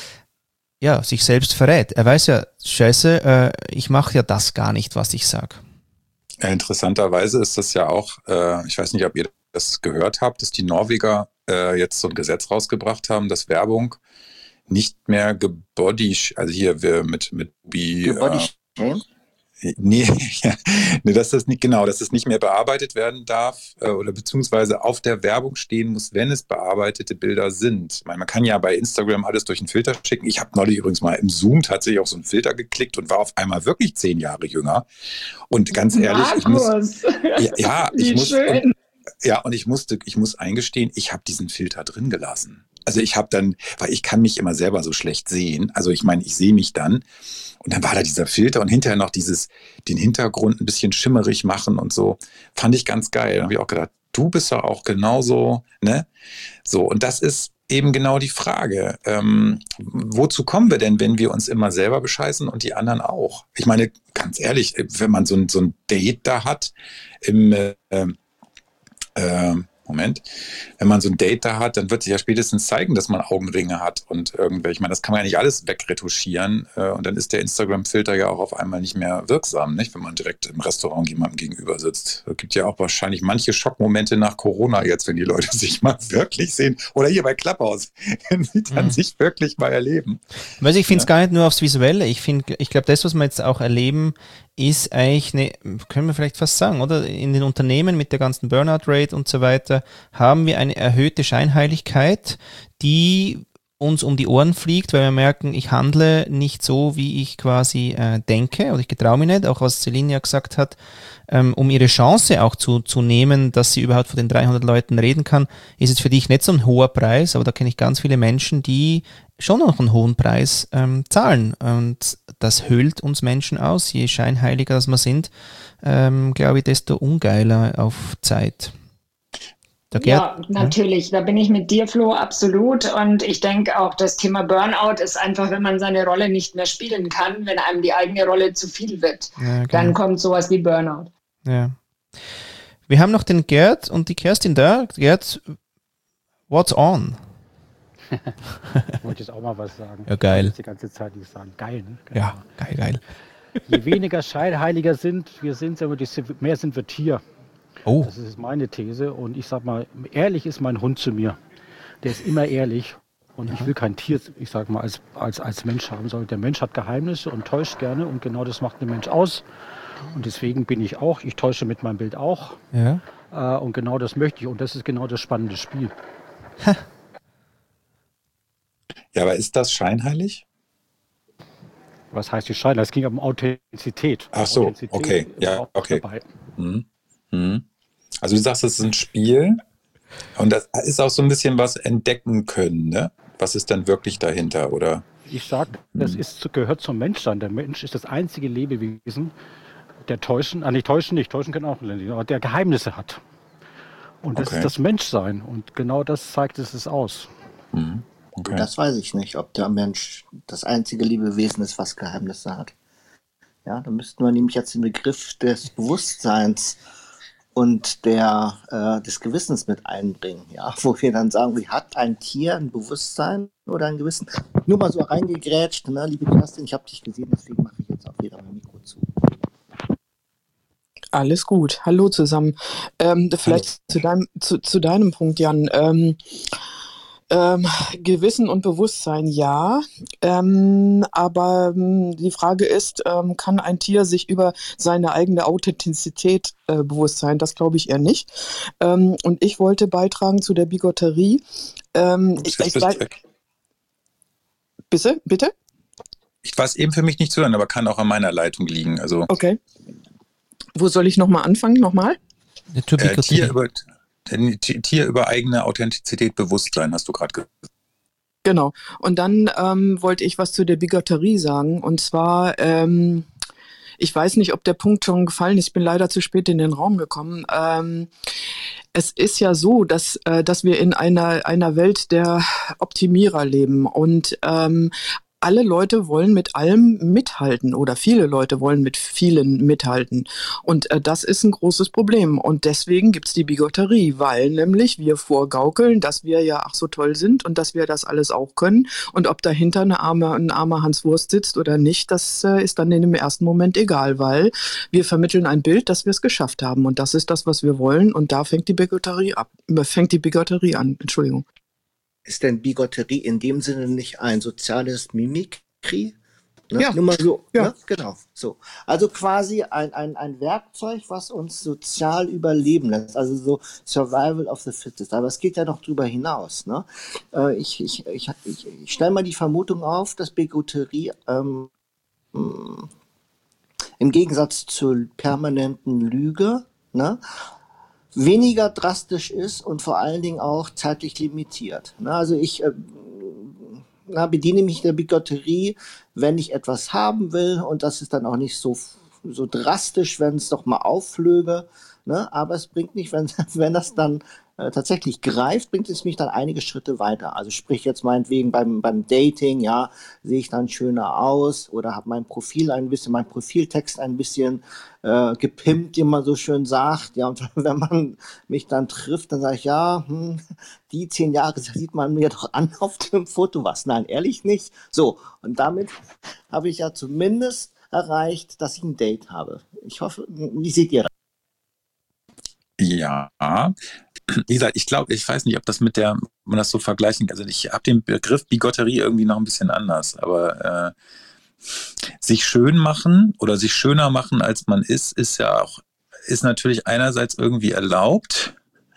ja sich selbst verrät. Er weiß ja, scheiße, äh, ich mache ja das gar nicht, was ich sage. Ja, interessanterweise ist das ja auch, äh, ich weiß nicht, ob ihr das gehört habt, dass die Norweger äh, jetzt so ein Gesetz rausgebracht haben, dass Werbung nicht mehr gebody, also hier wir mit mit Bi, Gebody äh, Nee, ja, nee, dass das nicht, genau, dass es nicht mehr bearbeitet werden darf äh, oder beziehungsweise auf der Werbung stehen muss, wenn es bearbeitete Bilder sind. Ich meine, man kann ja bei Instagram alles durch einen Filter schicken. Ich habe neulich übrigens mal im Zoom tatsächlich auf so einen Filter geklickt und war auf einmal wirklich zehn Jahre jünger. Und ganz ehrlich, ich muss, ja, ja ich muss, und, ja, und ich musste, ich muss eingestehen, ich habe diesen Filter drin gelassen. Also ich habe dann, weil ich kann mich immer selber so schlecht sehen. Also ich meine, ich sehe mich dann. Und dann war da dieser Filter und hinterher noch dieses, den Hintergrund ein bisschen schimmerig machen und so. Fand ich ganz geil. Da habe ich auch gedacht, du bist ja auch genauso, ne? So, und das ist eben genau die Frage. Ähm, wozu kommen wir denn, wenn wir uns immer selber bescheißen und die anderen auch? Ich meine, ganz ehrlich, wenn man so ein, so ein Date da hat, im, äh, äh, Moment, wenn man so ein Date da hat, dann wird sich ja spätestens zeigen, dass man Augenringe hat und irgendwelche, ich meine, das kann man ja nicht alles wegretuschieren äh, und dann ist der Instagram-Filter ja auch auf einmal nicht mehr wirksam, nicht, wenn man direkt im Restaurant jemandem gegenüber sitzt. Es gibt ja auch wahrscheinlich manche Schockmomente nach Corona jetzt, wenn die Leute sich mal wirklich sehen oder hier bei Clubhouse, wenn sie dann mhm. sich wirklich mal erleben. Also ich finde es ja. gar nicht nur aufs Visuelle, ich finde, ich glaube, das, was wir jetzt auch erleben, ist eigentlich eine, können wir vielleicht fast sagen, oder? In den Unternehmen mit der ganzen Burnout-Rate und so weiter haben wir eine erhöhte Scheinheiligkeit, die uns um die Ohren fliegt, weil wir merken, ich handle nicht so, wie ich quasi äh, denke oder ich getraue mich nicht, auch was Celine ja gesagt hat, ähm, um ihre Chance auch zu, zu nehmen, dass sie überhaupt vor den dreihundert Leuten reden kann, ist es für dich nicht so ein hoher Preis, aber da kenne ich ganz viele Menschen, die schon noch einen hohen Preis ähm, zahlen und das höhlt uns Menschen aus. Je scheinheiliger das wir sind, ähm, glaube ich, desto ungeiler auf Zeit. Ja, natürlich, da bin ich mit dir, Flo, absolut. Und ich denke auch, das Thema Burnout ist einfach, wenn man seine Rolle nicht mehr spielen kann, wenn einem die eigene Rolle zu viel wird. Ja, genau. Dann kommt sowas wie Burnout. Ja. Wir haben noch den Gerd und die Kerstin da. Gerd, what's on? Ich wollte jetzt auch mal was sagen. Ja, geil. Die ganze Zeit nicht sagen. Geil, ne? Geil. Ja, geil, geil. Je weniger Scheinheiliger sind, wir sind, desto mehr sind wir Tier. Oh. Das ist meine These. Und ich sag mal, ehrlich ist mein Hund zu mir. Der ist immer ehrlich. Und ja. ich will kein Tier, ich sag mal, als, als, als Mensch haben soll. Der Mensch hat Geheimnisse und täuscht gerne. Und genau das macht den Mensch aus. Und deswegen bin ich auch, ich täusche mit meinem Bild auch. Ja. Äh, und genau das möchte ich. Und das ist genau das spannende Spiel. Ha. Ja, aber ist das scheinheilig? Was heißt die Scheinheiligkeit? Es ging um Authentizität. Ach so, Authentizität okay. Ja, okay. Mhm. Mhm. Also du sagst, es ist ein Spiel und das ist auch so ein bisschen was entdecken können, ne? Was ist denn wirklich dahinter, oder? Ich sage, das ist, gehört zum Menschsein. Der Mensch ist das einzige Lebewesen, der täuschen, ah, nicht täuschen nicht, täuschen können auch nicht, aber der Geheimnisse hat. Und das okay. ist das Menschsein. Und genau das zeigt es aus. Mhm. Okay. Das weiß ich nicht, ob der Mensch das einzige Lebewesen ist, was Geheimnisse hat. Ja, da müssten wir nämlich jetzt den Begriff des Bewusstseins und der, äh, des Gewissens mit einbringen, ja, wo wir dann sagen, wie hat ein Tier ein Bewusstsein oder ein Gewissen? Nur mal so reingegrätscht, ne, liebe Kerstin, ich habe dich gesehen, deswegen mache ich jetzt auch wieder mein Mikro zu. Alles gut, hallo zusammen. Ähm, vielleicht Hallo. Zu, deinem, zu, zu deinem Punkt, Jan. Ähm, Ähm, Gewissen und Bewusstsein, ja. Ähm, aber ähm, die Frage ist, ähm, kann ein Tier sich über seine eigene Authentizität äh, bewusst sein? Das glaube ich eher nicht. Ähm, und ich wollte beitragen zu der Bigotterie. Ähm, ich, ich sei, bitte, bitte? Ich war es eben für mich nicht zu hören, aber kann auch an meiner Leitung liegen. Also, okay. Wo soll ich nochmal anfangen? Nochmal? Äh, Tier, über, Tier über eigene Authentizität Bewusstsein, hast du gerade gesagt. Genau. Und dann ähm, wollte ich was zu der Bigotterie sagen. Und zwar, ähm, ich weiß nicht, ob der Punkt schon gefallen ist. Ich bin leider zu spät in den Raum gekommen. Ähm, es ist ja so, dass, äh, dass wir in einer, einer Welt der Optimierer leben. Und ähm, alle Leute wollen mit allem mithalten oder viele Leute wollen mit vielen mithalten. Und äh, das ist ein großes Problem. Und deswegen gibt's die Bigotterie, weil nämlich wir vorgaukeln, dass wir ja ach so toll sind und dass wir das alles auch können. Und ob dahinter eine arme, ein armer Hans Wurst sitzt oder nicht, das äh, ist dann in dem ersten Moment egal, weil wir vermitteln ein Bild, dass wir es geschafft haben. Und das ist das, was wir wollen. Und da fängt die Bigotterie ab. Fängt die Bigotterie an. Entschuldigung. Ist denn Bigotterie in dem Sinne nicht ein soziales Mimikry? Ne? Ja. Nur mal so, ja. Ne? Genau. So. Also quasi ein, ein, ein Werkzeug, was uns sozial überleben lässt. Also so Survival of the Fittest. Aber es geht ja noch drüber hinaus. Ne? Äh, ich ich, ich, ich, ich stelle mal die Vermutung auf, dass Bigotterie ähm, im Gegensatz zur permanenten Lüge, ne, weniger drastisch ist und vor allen Dingen auch zeitlich limitiert. Na, also ich äh, na, bediene mich der Bigotterie, wenn ich etwas haben will, und das ist dann auch nicht so so drastisch, wenn es doch mal aufflöge, ne? Aber es bringt mich, wenn wenn das dann äh, tatsächlich greift, bringt es mich dann einige Schritte weiter. Also sprich jetzt meinetwegen beim beim Dating, ja, sehe ich dann schöner aus oder habe mein Profil ein bisschen, mein Profiltext ein bisschen äh, gepimpt, wie man so schön sagt, ja, und wenn man mich dann trifft, dann sage ich, ja, hm, die zehn Jahre sieht man mir doch an auf dem Foto. Was? Nein, ehrlich nicht. So, und damit habe ich ja zumindest erreicht, dass ich ein Date habe. Ich hoffe, wie seht ihr das? Ja, wie gesagt, ich glaube, ich weiß nicht, ob das mit der, man das so vergleichen kann. Also ich habe den Begriff Bigotterie irgendwie noch ein bisschen anders, aber äh, sich schön machen oder sich schöner machen, als man ist, ist ja auch, ist natürlich einerseits irgendwie erlaubt.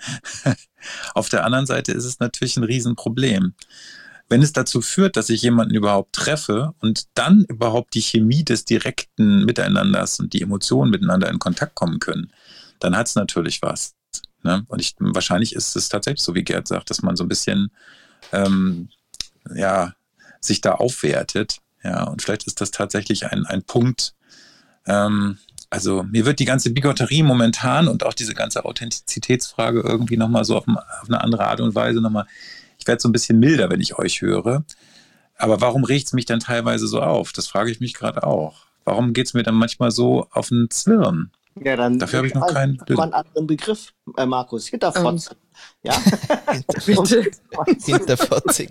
Auf der anderen Seite ist es natürlich ein Riesenproblem. Wenn es dazu führt, dass ich jemanden überhaupt treffe und dann überhaupt die Chemie des direkten Miteinanders und die Emotionen miteinander in Kontakt kommen können, dann hat es natürlich was. Ne? Und ich, wahrscheinlich ist es tatsächlich so, wie Gerd sagt, dass man so ein bisschen ähm, ja, sich da aufwertet. Ja, und vielleicht ist das tatsächlich ein, ein Punkt. Ähm, also mir wird die ganze Bigotterie momentan und auch diese ganze Authentizitätsfrage irgendwie nochmal so auf, auf eine andere Art und Weise nochmal. Ich werde so ein bisschen milder, wenn ich euch höre. Aber warum regt es mich dann teilweise so auf? Das frage ich mich gerade auch. Warum geht es mir dann manchmal so auf den Zwirn? Ja, dann Dafür habe ich noch keinen mal einen anderen Begriff, äh, Markus. Hinterfotzig. Ähm. Ja? Hinterfotzig.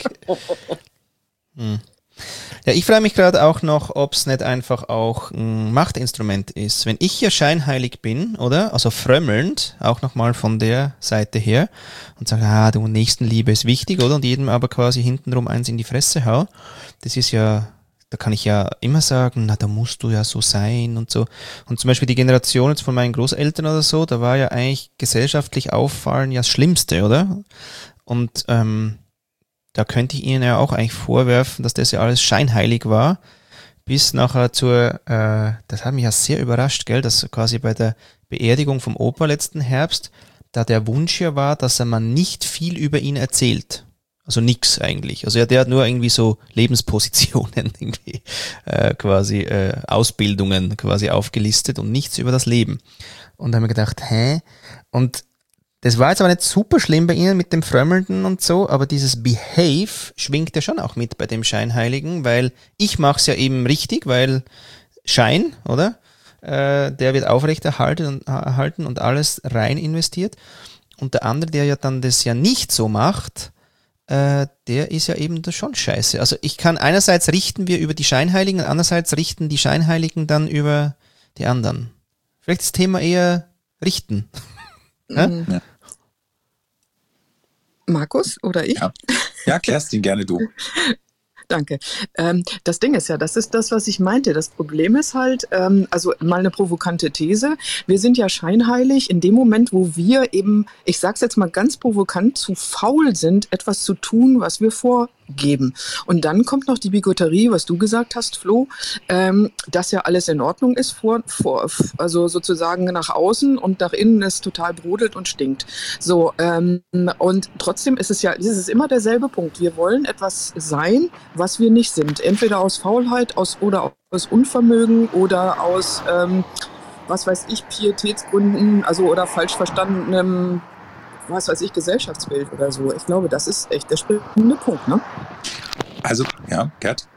Hm. Ja, ich frage mich gerade auch noch, ob es nicht einfach auch ein Machtinstrument ist. Wenn ich ja scheinheilig bin, oder? Also frömmelnd, auch nochmal von der Seite her, und sage, ah, du, Nächstenliebe ist wichtig, oder? Und jedem aber quasi hintenrum eins in die Fresse hau. Das ist ja, da kann ich ja immer sagen, na, da musst du ja so sein und so. Und zum Beispiel die Generation jetzt von meinen Großeltern oder so, da war ja eigentlich gesellschaftlich auffallen ja das Schlimmste, oder? Und, ähm, da könnte ich Ihnen ja auch eigentlich vorwerfen, dass das ja alles scheinheilig war, bis nachher zur, äh, das hat mich ja sehr überrascht, gell, dass quasi bei der Beerdigung vom Opa letzten Herbst, da der Wunsch ja war, dass er man nicht viel über ihn erzählt. Also nix eigentlich. Also ja, der hat nur irgendwie so Lebenspositionen, irgendwie äh, quasi äh, Ausbildungen quasi aufgelistet und nichts über das Leben. Und da haben wir gedacht, hä? Und das war jetzt aber nicht super schlimm bei Ihnen mit dem Frömmelnden und so, aber dieses Behave schwingt ja schon auch mit bei dem Scheinheiligen, weil ich mache es ja eben richtig, weil Schein, oder? Äh, der wird aufrechterhalten und, erhalten und alles rein investiert. Und der andere, der ja dann das ja nicht so macht, äh, der ist ja eben das schon scheiße. Also ich kann einerseits richten wir über die Scheinheiligen und andererseits richten die Scheinheiligen dann über die anderen. Vielleicht das Thema eher richten. Mhm. Ja? Markus oder ich? Ja. Ja, Kerstin, gerne du. Danke. Ähm, das Ding ist ja, das ist das, was ich meinte. Das Problem ist halt, ähm, also mal eine provokante These. Wir sind ja scheinheilig in dem Moment, wo wir eben, ich sag's jetzt mal ganz provokant, zu faul sind, etwas zu tun, was wir vorgeben. Und dann kommt noch die Bigotterie, was du gesagt hast, Flo, ähm, dass ja alles in Ordnung ist, vor, vor, also sozusagen nach außen und nach innen es total brodelt und stinkt. So, ähm, und trotzdem ist es ja, es ist immer derselbe Punkt. Wir wollen etwas sein, was wir nicht sind. Entweder aus Faulheit aus, oder aus Unvermögen oder aus, ähm, was weiß ich, Pietätsgründen, also oder falsch verstandenem, was weiß ich, Gesellschaftsbild oder so. Ich glaube, das ist echt der springende Punkt, ne? Also, ja, Gerd?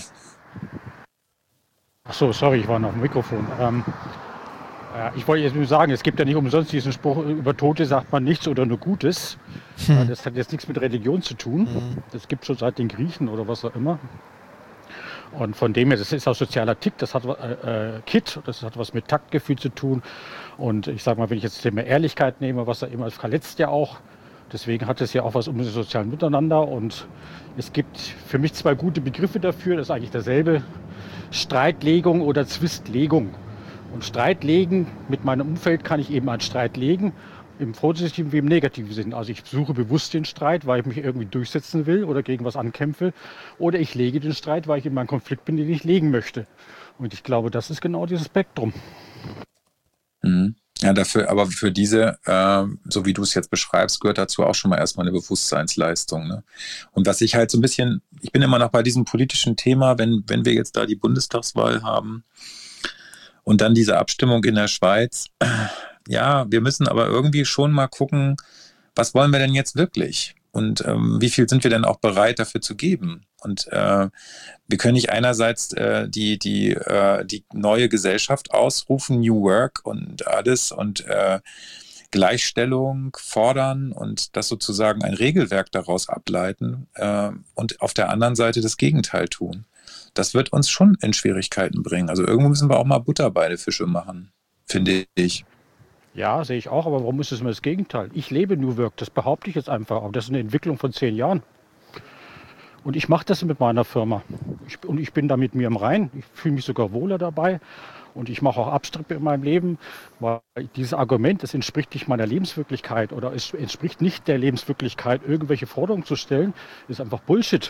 Ach so, sorry, ich war noch am Mikrofon. Ähm, äh, ich wollte jetzt nur sagen, es gibt ja nicht umsonst diesen Spruch, über Tote sagt man nichts oder nur Gutes. Hm. Äh, das hat jetzt nichts mit Religion zu tun. Hm. Das gibt es schon seit den Griechen oder was auch immer. Und von dem her, das ist auch sozialer Tick, das hat äh, Kit, das hat was mit Taktgefühl zu tun. Und ich sage mal, wenn ich jetzt das Thema Ehrlichkeit nehme, was da immer verletzt ja auch. Deswegen hat es ja auch was um das soziale Miteinander. Und es gibt für mich zwei gute Begriffe dafür. Das ist eigentlich derselbe: Streitlegung oder Zwistlegung. Und Streitlegen mit meinem Umfeld kann ich eben einen Streit legen, im positiven wie im negativen Sinn. Also ich suche bewusst den Streit, weil ich mich irgendwie durchsetzen will oder gegen was ankämpfe. Oder ich lege den Streit, weil ich in meinem Konflikt bin, den ich legen möchte. Und ich glaube, das ist genau dieses Spektrum. Mhm. Ja, dafür, aber für diese, äh, so wie du es jetzt beschreibst, gehört dazu auch schon mal erstmal eine Bewusstseinsleistung. Ne? Und was ich halt so ein bisschen, ich bin immer noch bei diesem politischen Thema, wenn, wenn wir jetzt da die Bundestagswahl haben und dann diese Abstimmung in der Schweiz, ja, wir müssen aber irgendwie schon mal gucken, was wollen wir denn jetzt wirklich? Und ähm, wie viel sind wir denn auch bereit dafür zu geben? Und äh, wir können nicht einerseits äh, die, die, äh, die neue Gesellschaft ausrufen, New Work und alles und äh, Gleichstellung fordern und das sozusagen ein Regelwerk daraus ableiten äh, und auf der anderen Seite das Gegenteil tun. Das wird uns schon in Schwierigkeiten bringen. Also irgendwo müssen wir auch mal Butter bei den Fische machen, finde ich. Ja, sehe ich auch, aber warum ist es immer das Gegenteil? Ich lebe New Work, das behaupte ich jetzt einfach, aber das ist eine Entwicklung von zehn Jahren. Und ich mache das mit meiner Firma. Ich, und ich bin da mit mir im Rein, ich fühle mich sogar wohler dabei und ich mache auch Abstriche in meinem Leben, weil dieses Argument, es entspricht nicht meiner Lebenswirklichkeit oder es entspricht nicht der Lebenswirklichkeit, irgendwelche Forderungen zu stellen, ist einfach Bullshit.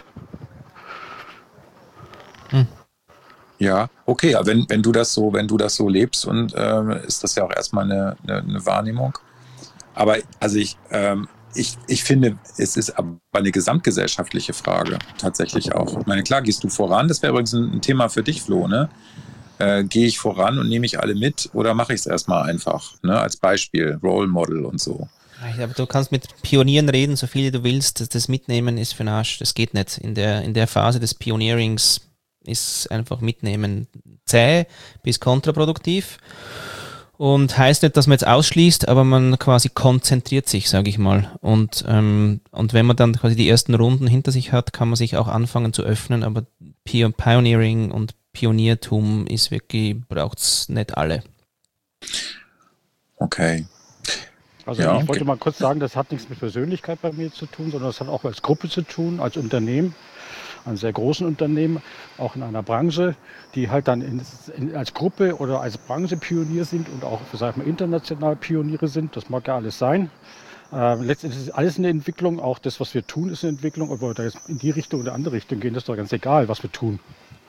Hm. Ja, okay, aber wenn, wenn du das so, wenn du das so lebst und ähm, ist das ja auch erstmal eine, eine, eine Wahrnehmung. Aber also ich, ähm, ich, ich finde, es ist aber eine gesamtgesellschaftliche Frage tatsächlich auch. Ich meine, klar, gehst du voran, das wäre übrigens ein Thema für dich, Flo, ne? Äh, gehe ich voran und nehme ich alle mit oder mache ich es erstmal einfach, ne? Als Beispiel, Role Model und so. Aber du kannst mit Pionieren reden, so viel du willst, das, das Mitnehmen ist für den Arsch, das geht nicht. In der, in der Phase des Pionierings ist einfach Mitnehmen zäh bis kontraproduktiv und heißt nicht, dass man jetzt ausschließt, aber man quasi konzentriert sich, sage ich mal. Und, ähm, und wenn man dann quasi die ersten Runden hinter sich hat, kann man sich auch anfangen zu öffnen, aber Pioneering und Pioniertum ist wirklich, braucht's nicht alle. Okay. Also ja, ich okay. wollte mal kurz sagen, das hat nichts mit Persönlichkeit bei mir zu tun, sondern das hat auch als Gruppe zu tun, als Unternehmen. Ein sehr großen Unternehmen, auch in einer Branche, die halt dann in, in, als Gruppe oder als Branche Pionier sind und auch, sag ich mal, international Pioniere sind. Das mag ja alles sein. Äh, letztendlich ist alles eine Entwicklung. Auch das, was wir tun, ist eine Entwicklung. Ob wir da jetzt in die Richtung oder andere Richtung gehen, das ist doch ganz egal, was wir tun.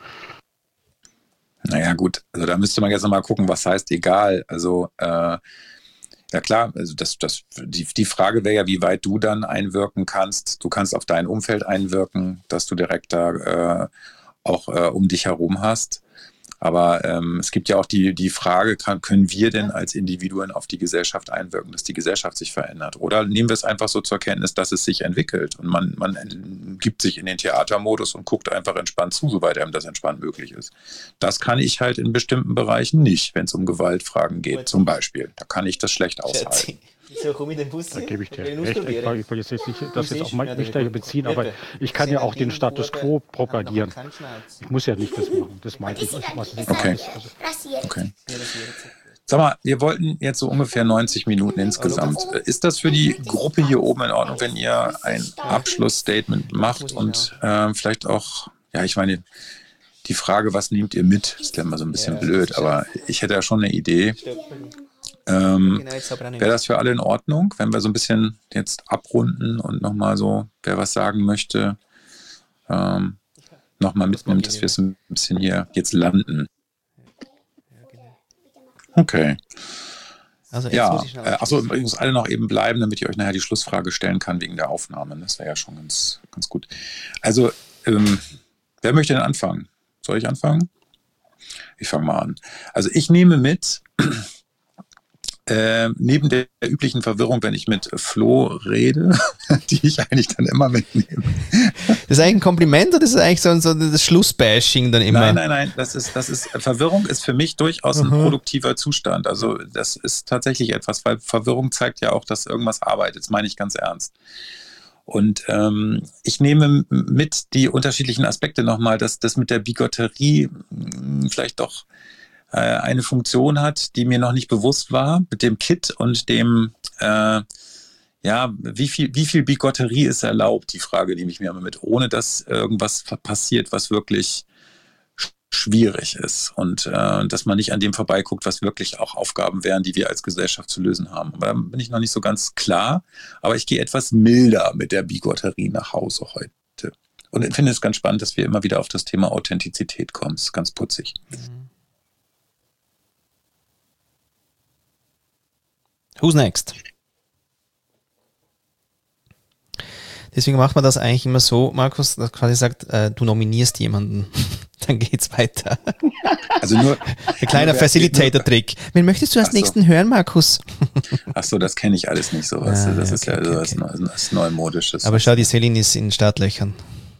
Naja, gut. Also da müsste man jetzt nochmal gucken, was heißt egal. Also äh, ja klar, also das, das, die, die Frage wäre ja, wie weit du dann einwirken kannst. Du kannst auf dein Umfeld einwirken, dass du direkt da äh, auch äh, um dich herum hast. Aber ähm, es gibt ja auch die, die Frage, kann, können wir denn als Individuen auf die Gesellschaft einwirken, dass die Gesellschaft sich verändert? Oder nehmen wir es einfach so zur Kenntnis, dass es sich entwickelt und man, man gibt sich in den Theatermodus und guckt einfach entspannt zu, soweit einem das entspannt möglich ist. Das kann ich halt in bestimmten Bereichen nicht, wenn es um Gewaltfragen geht, zum Beispiel. Da kann ich das schlecht aushalten. So, komm in den Bus. Da gebe ich dir recht. Ich will jetzt nicht, das jetzt auch mich da beziehen, aber ich kann ja auch den Status quo propagieren. Ich muss ja nicht das machen. Das meinte ich. Was ich okay. Okay. Sag mal, wir wollten jetzt so ungefähr neunzig Minuten insgesamt. Ist das für die Gruppe hier oben in Ordnung, wenn ihr ein Abschlussstatement macht und äh, vielleicht auch, ja, ich meine, die Frage, was nehmt ihr mit, ist ja immer so ein bisschen blöd, aber ich hätte ja schon eine Idee. Ähm, wäre das für alle in Ordnung, wenn wir so ein bisschen jetzt abrunden und nochmal so, wer was sagen möchte, ähm, nochmal mitnimmt, dass wir so ein bisschen hier jetzt landen. Okay. Also ja, äh, achso, ich muss alle noch eben bleiben, damit ich euch nachher die Schlussfrage stellen kann wegen der Aufnahme. Das wäre ja schon ganz, ganz gut. Also, ähm, wer möchte denn anfangen? Soll ich anfangen? Ich fange mal an. Also ich nehme mit, äh, neben der üblichen Verwirrung, wenn ich mit Flo rede, die ich eigentlich dann immer mitnehme. Das ist eigentlich ein Kompliment oder ist das eigentlich so, so das Schlussbashing dann immer? Nein, nein, nein. Das ist, das ist, Verwirrung ist für mich durchaus ein mhm. produktiver Zustand. Also das ist tatsächlich etwas, weil Verwirrung zeigt ja auch, dass irgendwas arbeitet. Das meine ich ganz ernst. Und ähm, ich nehme mit die unterschiedlichen Aspekte nochmal, dass das mit der Bigotterie mh, vielleicht doch äh, eine Funktion hat, die mir noch nicht bewusst war, mit dem Kit und dem, äh, ja, wie viel, wie viel Bigotterie ist erlaubt, die Frage nehme ich mir immer mit, ohne dass irgendwas passiert, was wirklich schwierig ist und äh, dass man nicht an dem vorbeiguckt, was wirklich auch Aufgaben wären, die wir als Gesellschaft zu lösen haben. Aber da bin ich noch nicht so ganz klar, aber ich gehe etwas milder mit der Bigotterie nach Hause heute. Und ich finde es ganz spannend, dass wir immer wieder auf das Thema Authentizität kommen. Das ist ganz putzig. Who's next? Deswegen macht man das eigentlich immer so, Markus, dass quasi sagt, äh, du nominierst jemanden, dann geht's weiter. Also nur ein kleiner Facilitator-Trick. Wen möchtest du als so. nächsten hören, Markus? Ach so, das kenne ich alles nicht so. Ah, das okay, ist ja okay, so okay. was, was Neumodisches. Aber schau, die Celine ist in Startlöchern.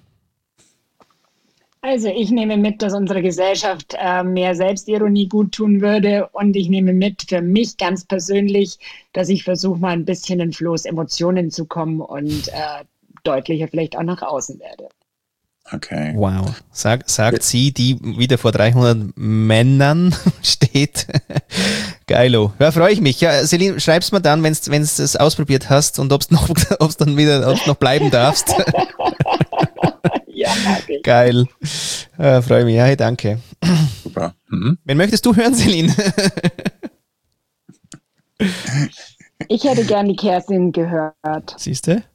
Also ich nehme mit, dass unsere Gesellschaft äh, mehr Selbstironie gut tun würde und ich nehme mit für mich ganz persönlich, dass ich versuche mal ein bisschen in Flo's Emotionen zu kommen und äh, deutlicher vielleicht auch nach außen werde. Okay. Wow. Sag, sagt sie, die wieder vor dreihundert Männern steht. Geilo. Ja, freue ich mich. Ja, Celine, schreib's mir dann, wenn du es ausprobiert hast und ob es noch, ob's dann wieder, ob's noch bleiben darfst. Ja, okay. Geil. Äh, freue mich. Ja, hey, danke. Super. Mhm. Wen möchtest du hören, Celine? Ich hätte gern die Kerstin gehört. Siehst du?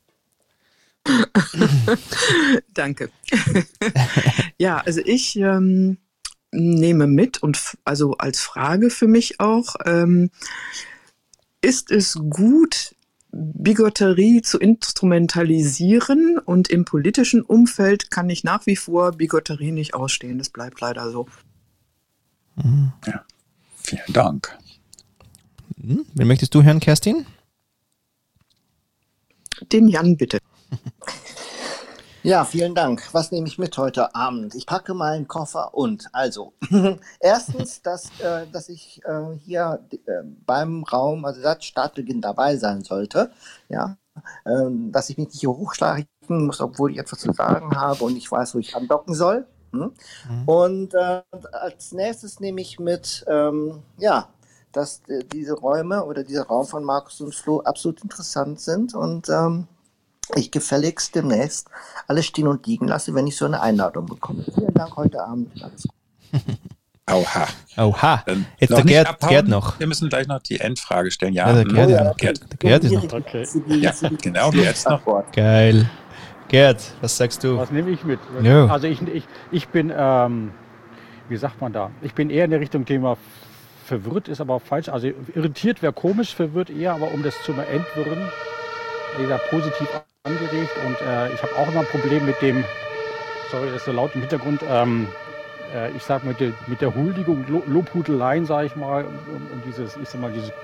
Danke. Ja, also ich ähm, nehme mit und f- also als Frage für mich auch, ähm, ist es gut, Bigotterie zu instrumentalisieren, und im politischen Umfeld kann ich nach wie vor Bigotterie nicht ausstehen. Das bleibt leider so. Ja, vielen Dank. Hm, wen möchtest du hören, Kerstin? Den Jan, bitte. Ja, vielen Dank. Was nehme ich mit heute Abend? Ich packe meinen Koffer und also erstens, dass, äh, dass ich äh, hier äh, beim Raum, also seit Startbeginn dabei sein sollte, ja, äh, dass ich mich nicht hier hochschlagen muss, obwohl ich etwas zu sagen habe und ich weiß, wo ich andocken soll. Hm? Mhm. Und äh, als nächstes nehme ich mit, ähm, ja, dass äh, diese Räume oder dieser Raum von Markus und Flo absolut interessant sind und ähm, ich gefälligst demnächst alles stehen und liegen lasse, wenn ich so eine Einladung bekomme. Vielen Dank heute Abend. Alles gut. Oha. Oha. Dann Jetzt der Gerd, Gerd noch. Wir müssen gleich noch die Endfrage stellen. Ja, ja der Gerd, oh, ja, Gerd, der Gerd ist noch. Okay. Ja, genau, Gerd ist noch. Geil. Gerd, was sagst du? Was nehme ich mit? Ja. Also ich, ich, ich bin, ähm, wie sagt man da? Ich bin eher in der Richtung Thema verwirrt, ist aber falsch. Also irritiert wäre komisch, verwirrt eher, aber um das zu entwirren, jeder positiv angeregt, und äh, ich habe auch immer ein Problem mit dem, sorry, das ist so laut im Hintergrund, ähm, äh, ich sag mit der, mit der Huldigung, Lo- Lobhudeleien, sage ich mal, und, und dieses, ich sag mal, dieses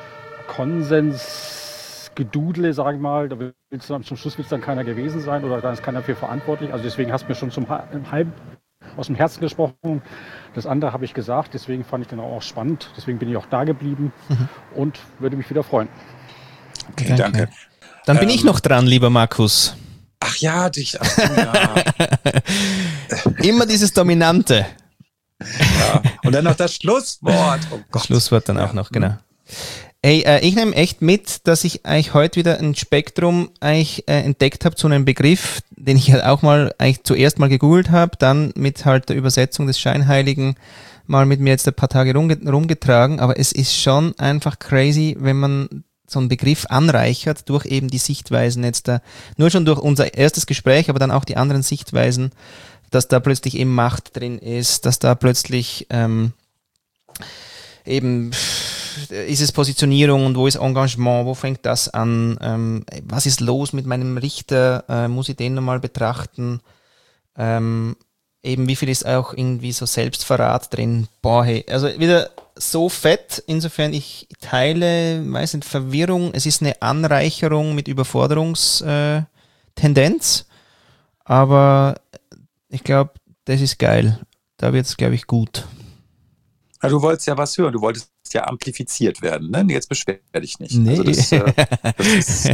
Konsensgedudle, sage ich mal, da willst du dann, zum Schluss will es dann keiner gewesen sein oder dann ist keiner dafür verantwortlich, also deswegen hast du mir schon zum halb aus dem Herzen gesprochen, das andere habe ich gesagt, deswegen fand ich den auch spannend, deswegen bin ich auch da geblieben mhm. und würde mich wieder freuen. Okay, danke. danke. Dann bin ähm, ich noch dran, lieber Markus. Ach ja, dich. Ach, ja. Immer dieses Dominante. Ja, Und dann noch das Schlusswort. Oh Gott. Das Schlusswort dann auch noch, genau. Ey, äh, ich nehme echt mit, dass ich eigentlich heute wieder ein Spektrum eigentlich äh, entdeckt habe zu einem Begriff, den ich halt auch mal eigentlich zuerst mal gegoogelt habe, dann mit halt der Übersetzung des Scheinheiligen mal mit mir jetzt ein paar Tage rumge- rumgetragen, aber es ist schon einfach crazy, wenn man so einen Begriff anreichert durch eben die Sichtweisen jetzt da, nur schon durch unser erstes Gespräch, aber dann auch die anderen Sichtweisen, dass da plötzlich eben Macht drin ist, dass da plötzlich ähm, eben ist es Positionierung und wo ist Engagement, wo fängt das an, ähm, was ist los mit meinem Richter, äh, muss ich den nochmal betrachten, ähm, eben wie viel ist auch irgendwie so Selbstverrat drin, boah hey, also wieder so fett, insofern ich teile, weiß nicht, Verwirrung, es ist eine Anreicherung mit Überforderungstendenz, äh, aber ich glaube, das ist geil, da wird es, glaube ich, gut. Ja, du wolltest ja was hören, du wolltest ja amplifiziert werden, ne? Jetzt beschwer dich nicht. Nee. Also das, äh, das ist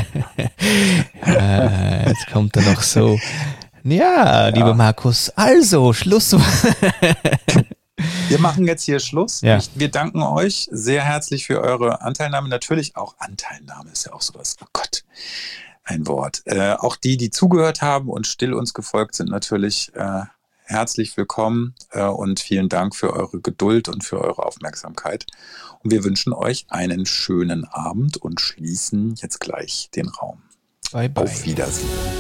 ah, jetzt kommt er noch so. Ja, ja, lieber Markus, also Schluss. Wir machen jetzt hier Schluss. Ja. Ich, wir danken euch sehr herzlich für eure Anteilnahme. Natürlich auch Anteilnahme ist ja auch sowas. Oh Gott, ein Wort. Äh, auch die, die zugehört haben und still uns gefolgt sind, natürlich äh, herzlich willkommen äh, und vielen Dank für eure Geduld und für eure Aufmerksamkeit. Und wir wünschen euch einen schönen Abend und schließen jetzt gleich den Raum. Bye bye. Auf Wiedersehen.